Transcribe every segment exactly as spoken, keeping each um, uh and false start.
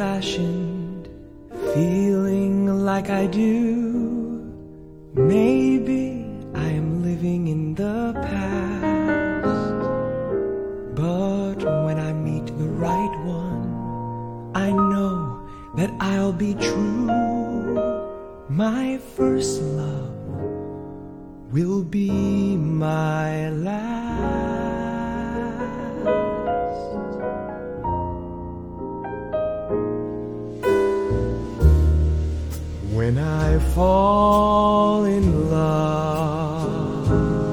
old-fashioned feeling like I do. Maybe I am living in the past, but when I meet the right one, I know that I'll be true. My first love will be my last. When I fall in love,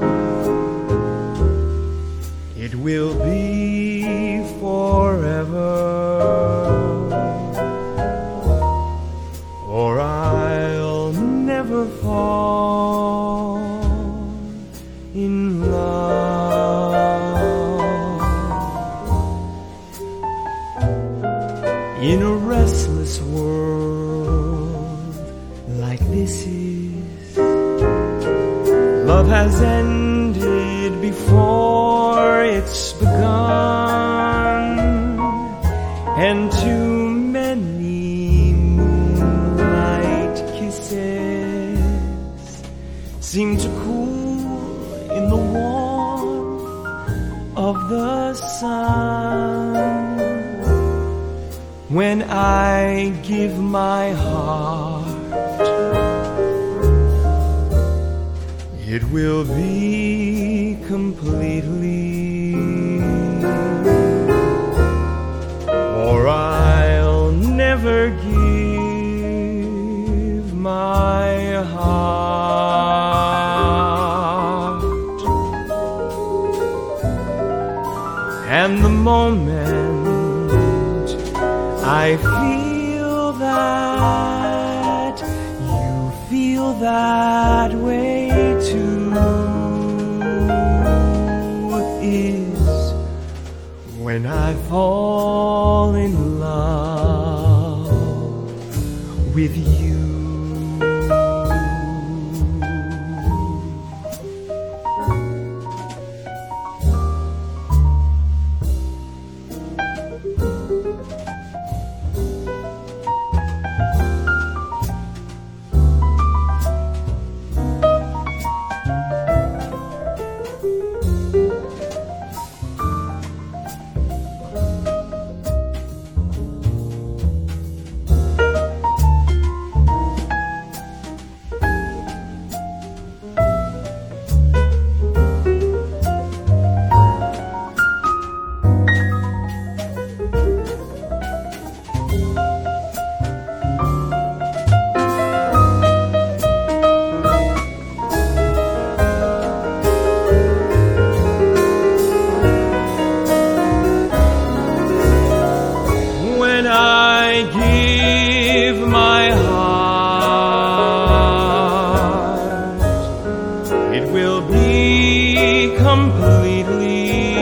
it will be forever, or I'll never fall in love. In a restless world like this is, love has ended before it's begun, and too many moonlight kisses seem to cool in the warmth of the sun. When I give my heart, it will be completely, or I'll never give my heart. And the moment I feel that you feel that way too is when I fall in love with you. I give my heart, it will be completely,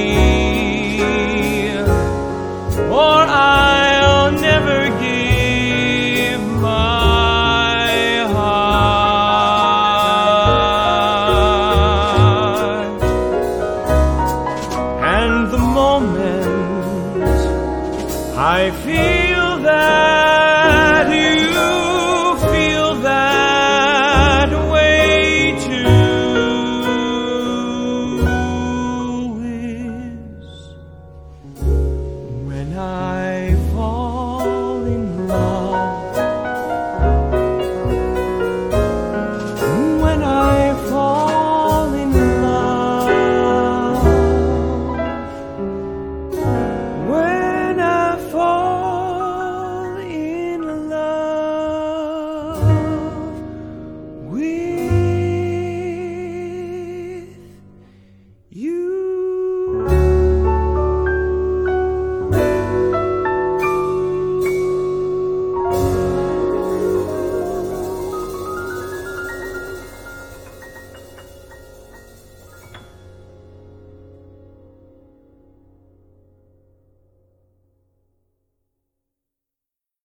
or I'll never give my heart. And the moment I feel